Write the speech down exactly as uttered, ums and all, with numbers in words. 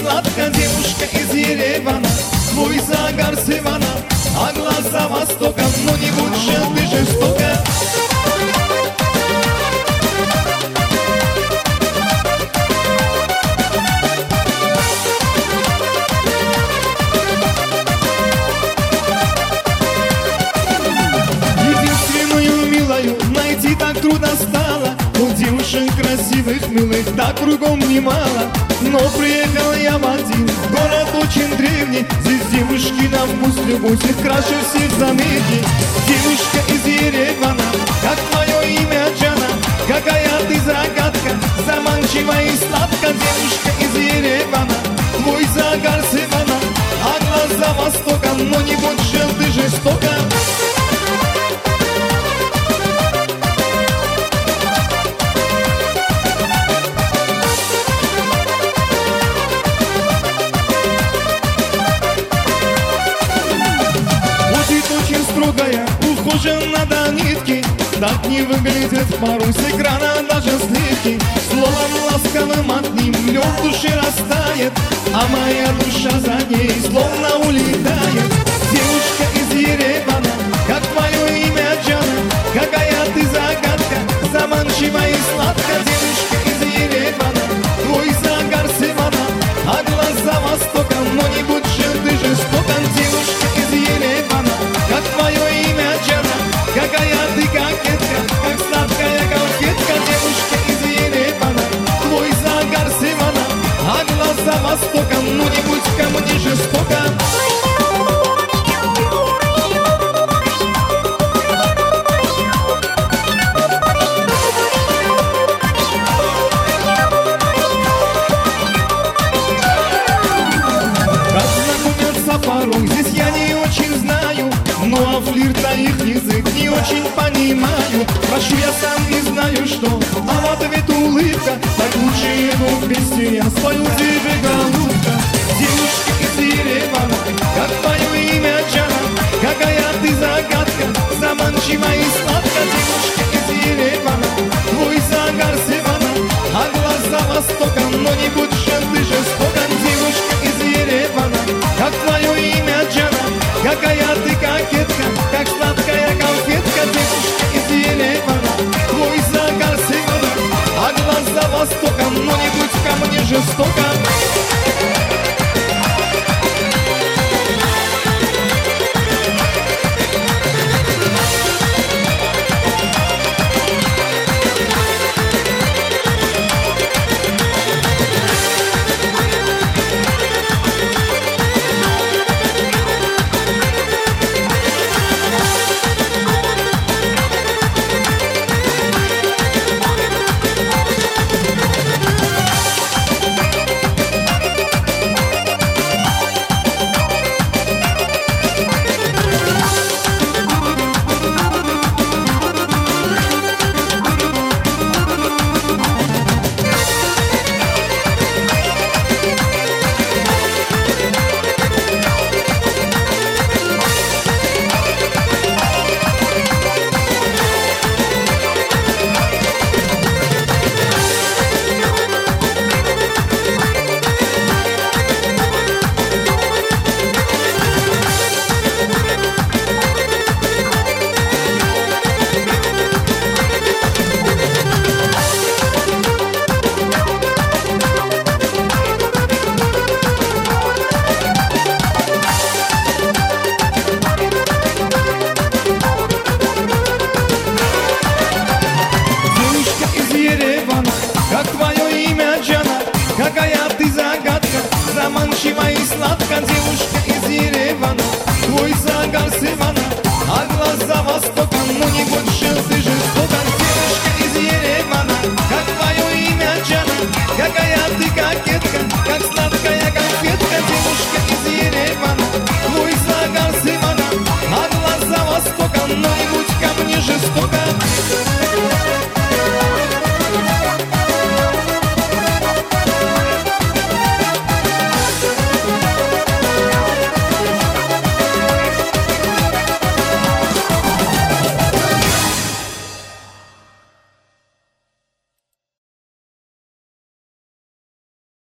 сладкая девушка из Еревана. Твой загар с Ивана, а глаза Востока. Но не будь же ты жестока. Единственную милую найти так трудно стало. У девушек красивых, милых так кругом немало. Но приехал я в один город очень древний. Здесь девушки на вкус любовь, их краше всех заметьте. Девушка из Еревана, как твое имя Джана. Какая ты загадка, заманчивая и сладкая. Девушка из Еревана, твой загар с Ивана, а глаза Востока. Но не будь же ты жестока. Ухожена до нитки, так не выглядит порой с экрана даже сливки. Словом ласковым от ним лед в душе растает, а моя душа за ней словно улетает. Девушка из Еревана, как твое имя Джана. Какая ты загадка, заманчивая и сладкая. Девушка из Еревана, твой загар с Ивана, а глаза Востока. Но не будь же ты жестока. Девушка из Еревана, как твое имя Джана. Какая ты кокетка, как сладкая конфетка. Девушка из Еревана, твой загар с Ивана, а глаза Востока. Ну не будь ко мне жестока. Как знакомятся порой, здесь я не очень знаю. Ну а флирта их язык не очень понимаю. Прошу, я сам не знаю что, а в ответ улыбка. Так лучше его вместе я спою тебе, голубка. Девушка из Еревана, как твое имя Джана. Какая ты загадка, заманчивая и сладкая. Девушка из Еревана, твой загар с Ивана, а глаза Востока. Но не будь же ты жестока. Девушка из Еревана, как твое имя Джана. Какая ты кокетка, как сладкая конфетка. Девушка из Еревана, твой загар с Ивана, а глаза Востока. Но не будь ко мне жестока. Какая ты загадка, заманчивая и сладкая. Девушка из Еревана, твой загар с Ивана, а глаза Востока. Ну не будь